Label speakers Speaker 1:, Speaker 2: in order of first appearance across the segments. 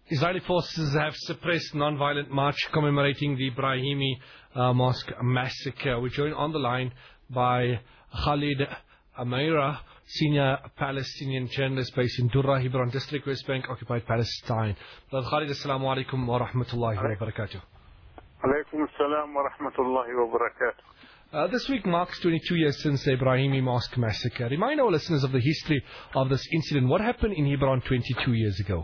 Speaker 1: Israeli forces have suppressed non-violent march commemorating the Ibrahimi Mosque massacre. We're joined on the line by Khalid Amaira, senior Palestinian journalist based in Durra, Hebron District, West Bank, occupied Palestine. Brother Khalid, assalamu alaikum wa rahmatullahi wa barakatuh.
Speaker 2: Alaikum assalam wa rahmatullahi wa barakatuh.
Speaker 1: This week marks 22 years since the Ibrahimi Mosque massacre. Remind our listeners of the history of this incident. What happened in Hebron 22 years ago?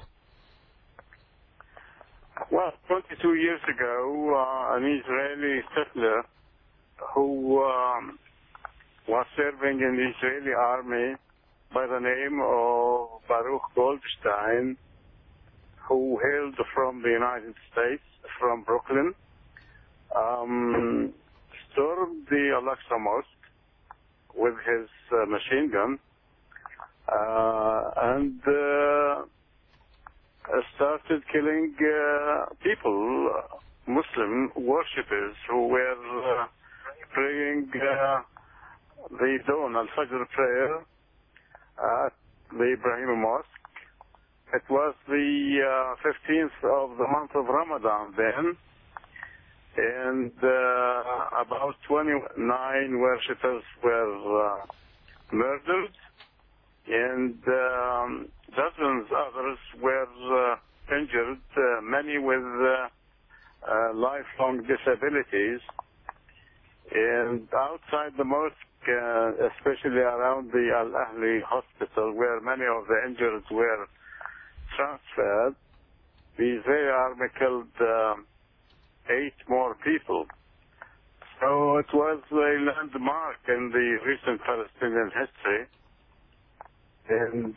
Speaker 2: Well, 22 years ago, an Israeli settler who was serving in the Israeli army by the name of Baruch Goldstein, who hailed from the United States, from Brooklyn, stormed the Al-Aqsa Mosque with his machine gun and started killing people, Muslim worshippers who were praying the dawn, Al-Fajr prayer at the Ibrahimi Mosque. It was the 15th of the month of Ramadan then, and about 29 worshippers were murdered, and dozens others were injured, many with lifelong disabilities. And outside the mosque, especially around the Al-Ahli hospital, where many of the injured were transferred, the Israeli army killed 8 more people. So it was a landmark in the recent Palestinian history. And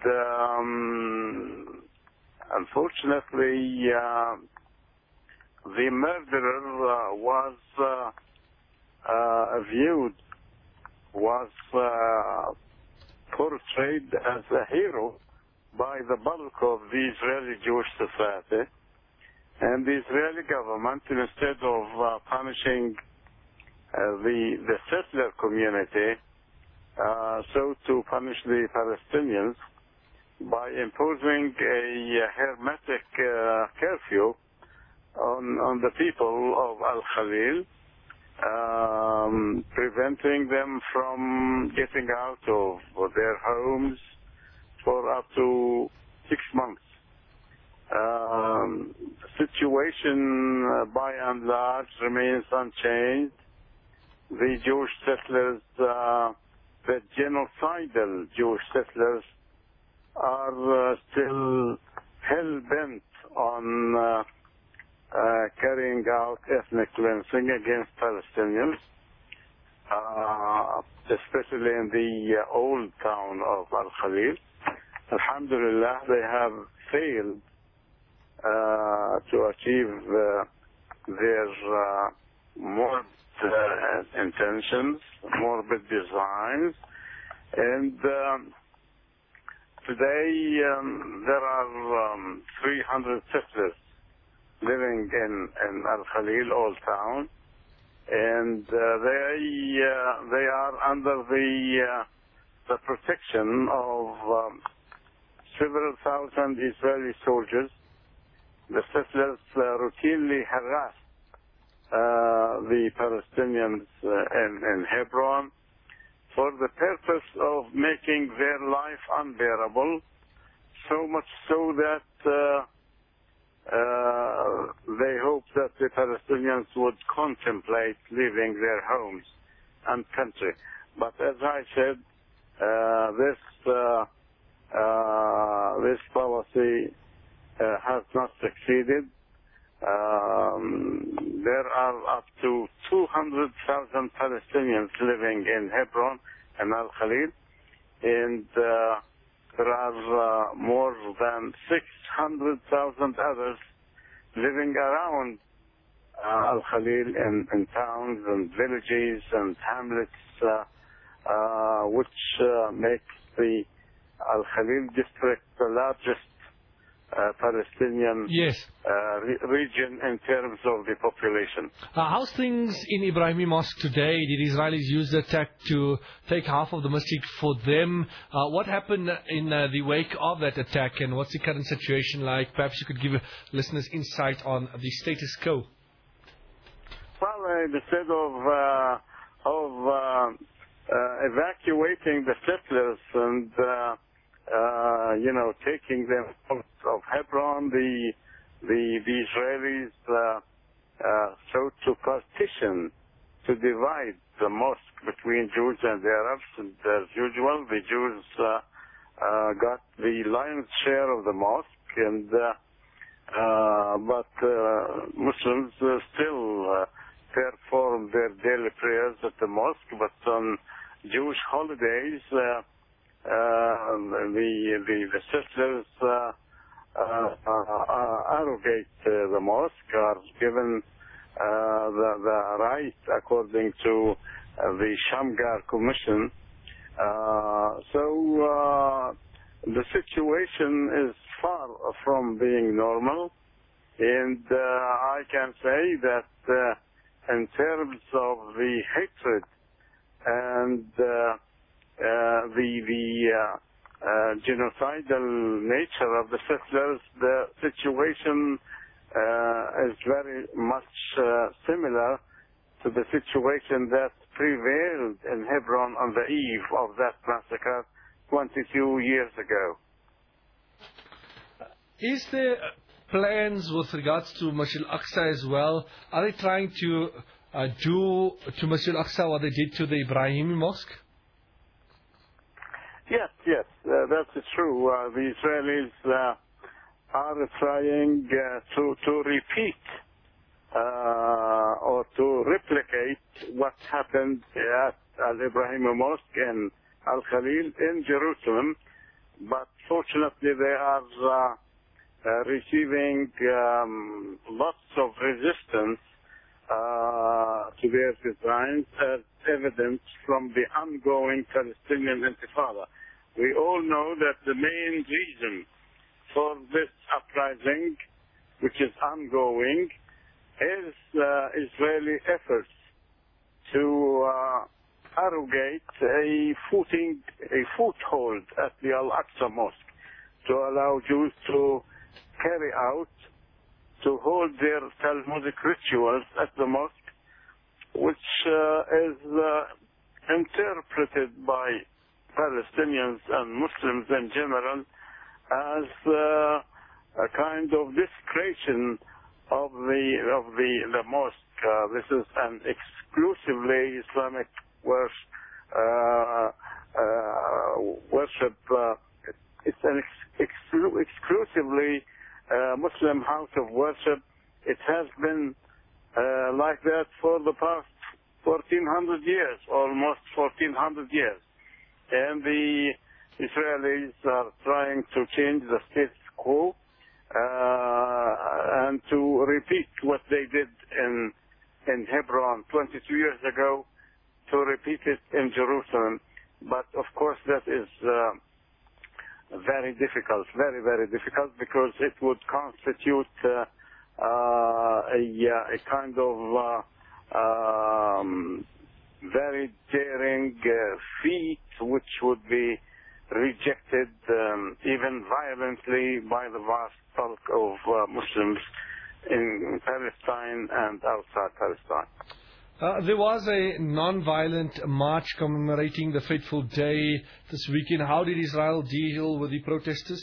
Speaker 2: unfortunately, the murderer was portrayed as a hero by the bulk of the Israeli Jewish society. And the Israeli government, instead of punishing the settler community, so to punish the Palestinians by imposing a hermetic curfew on the people of Al-Khalil, preventing them from getting out of their homes for up to 6 months. The situation by and large remains unchanged. The Jewish settlers, the genocidal Jewish settlers, are still hell-bent on carrying out ethnic cleansing against Palestinians, especially in the old town of Al-Khalil. Alhamdulillah, they have failed to achieve their morbid intentions, morbid designs. And today there are 300 settlers living in Al-Khalil, Old Town, and they are under the protection of several thousand Israeli soldiers. The settlers routinely harass the Palestinians in Hebron for the purpose of making their life unbearable, so much so that they hope that the Palestinians would contemplate leaving their homes and country. But as I said, this policy has not succeeded. There are up to 200,000 Palestinians living in Hebron and Al-Khalil, and there are more than 600,000 others living around Al-Khalil in towns and villages and hamlets, which makes the Al-Khalil district the largest Palestinian
Speaker 1: Yes.
Speaker 2: region in terms of the population.
Speaker 1: How's things in Ibrahimi Mosque today? Did Israelis use the attack to take half of the masjid for them? What happened in the wake of that attack, and what's the current situation like? Perhaps you could give listeners insight on the status quo.
Speaker 2: Well, instead of evacuating the settlers and taking them out of Hebron, the Israelis sought to partition, to divide the mosque between Jews and the Arabs. And as usual, the Jews got the lion's share of the mosque, and but Muslims still perform their daily prayers at the mosque. But on Jewish holidays, the settlers arrogate the mosque, are given the right according to the Shamgar Commission. So the situation is far from being normal, and I can say that in terms of the hatred and the genocidal nature of the settlers, the situation is very much similar to the situation that prevailed in Hebron on the eve of that massacre 22 years ago.
Speaker 1: Is there plans with regards to Masjid al-Aqsa as well? Are they trying to do to Masjid al-Aqsa what they did to the Ibrahimi Mosque?
Speaker 2: Yes, that's true. The Israelis are trying to repeat or to replicate what happened at Al-Ibrahimi Mosque in Al-Khalil in Jerusalem, but fortunately they are receiving lots of resistance to their designs, as evidence from the ongoing Palestinian Intifada. We all know that the main reason for this uprising, which is ongoing, is Israeli efforts to arrogate a foothold at the Al-Aqsa Mosque, to allow Jews to carry out, to hold their Talmudic rituals at the mosque, which is interpreted by Palestinians and Muslims in general as a kind of desecration of the mosque. This is an exclusively Islamic worship. It's an exclusively Muslim house of worship. It has been like that for the past 1400 years, almost 1400 years. And the Israelis are trying to change the status quo and to repeat what they did in Hebron 22 years ago, to repeat it in Jerusalem. But of course that is very difficult, very, very difficult, because it would constitute a kind of very daring feat, which would be rejected even violently by the vast bulk of Muslims in Palestine and outside Palestine.
Speaker 1: There was a non-violent march commemorating the fateful day this weekend. How did Israel deal with the protesters?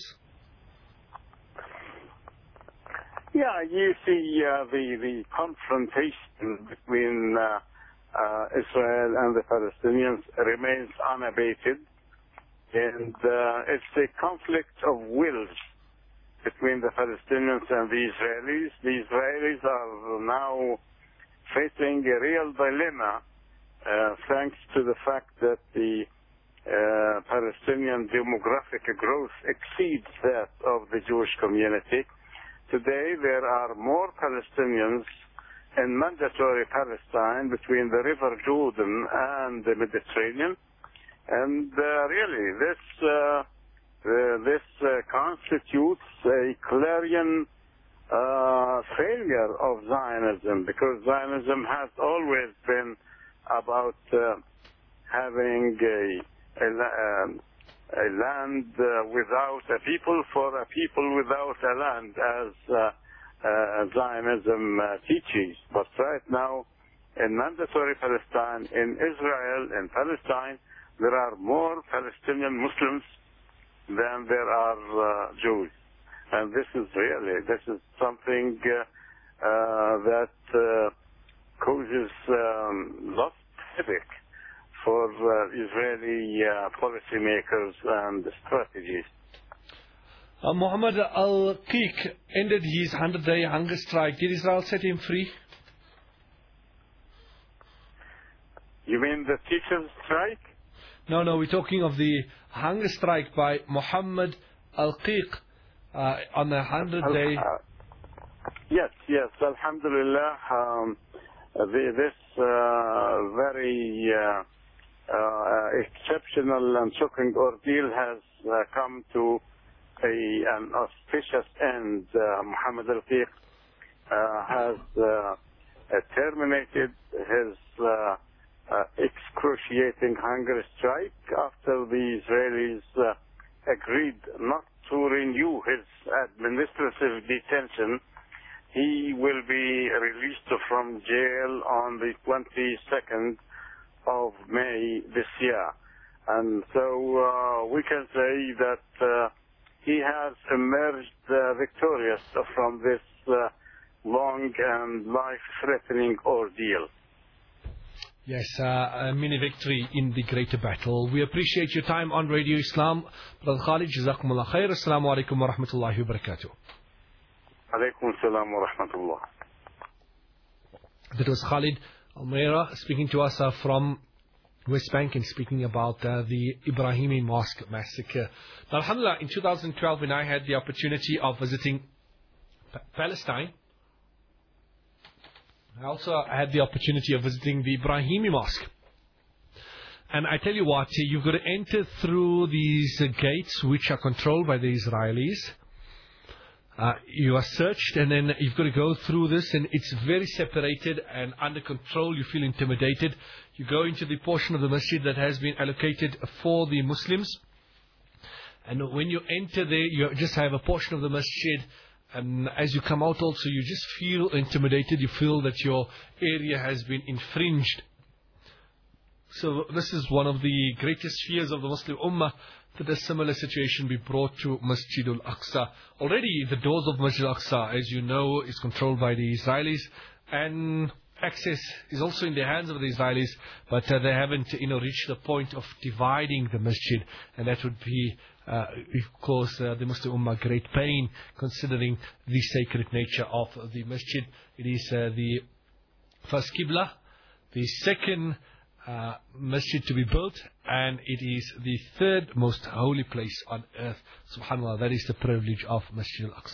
Speaker 2: Yeah, you see the confrontation between Israel and the Palestinians remains unabated, and it's a conflict of wills between the Palestinians and the Israelis. The Israelis are now facing a real dilemma thanks to the fact that the Palestinian demographic growth exceeds that of the Jewish community. Today there are more Palestinians in mandatory Palestine between the River Jordan and the Mediterranean. And really this this constitutes a clarion failure of Zionism, because Zionism has always been about having a land without a people for a people without a land, as Zionism teaches. But right now, in mandatory Palestine, in Israel, in Palestine, there are more Palestinian Muslims than there are Jews. And this is something that causes lots of headache for Israeli policymakers and strategies.
Speaker 1: Muhammad Al-Qiq ended his 100-day hunger strike. Did Israel set him free?
Speaker 2: You mean the teachers' strike?
Speaker 1: No, we're talking of the hunger strike by Muhammad Al-Qiq on the 100-day.
Speaker 2: Yes, Alhamdulillah. This very exceptional and shocking ordeal has come to an auspicious end. Muhammad Al-Qiq has terminated his excruciating hunger strike after the Israelis agreed not to renew his administrative detention. He will be released from jail on the 22nd of May this year. And so we can say that he has emerged victorious from this long and life-threatening ordeal.
Speaker 1: Yes, a mini victory in the greater battle. We appreciate your time on Radio Islam. Brother Khalid, Jazakumullah khair. Assalamu alaikum wa rahmatullahi wa barakatuh.
Speaker 2: Alaikum salam wa rahmatullah.
Speaker 1: That was Khalid Al-Meira speaking to us from West Bank and speaking about the Ibrahimi Mosque massacre. Now, alhamdulillah, in 2012, when I had the opportunity of visiting Palestine, I also had the opportunity of visiting the Ibrahimi Mosque. And I tell you what, you've got to enter through these gates which are controlled by the Israelis. You are searched, and then you've got to go through this, and it's very separated and under control. You feel intimidated. You go into the portion of the masjid that has been allocated for the Muslims. And when you enter there, you just have a portion of the masjid. And as you come out also, you just feel intimidated. You feel that your area has been infringed. So this is one of the greatest fears of the Muslim Ummah, that a similar situation be brought to Masjid al-Aqsa. Already the doors of Masjid al-Aqsa, as you know, is controlled by the Israelis. And access is also in the hands of the Israelis. But they haven't reached the point of dividing the masjid. And that would be cause the Muslim Ummah great pain, considering the sacred nature of the masjid. It is the first Qibla, the second masjid to be built, and it is the third most holy place on earth. Subhanallah, that is the privilege of Masjid al-Aqsa.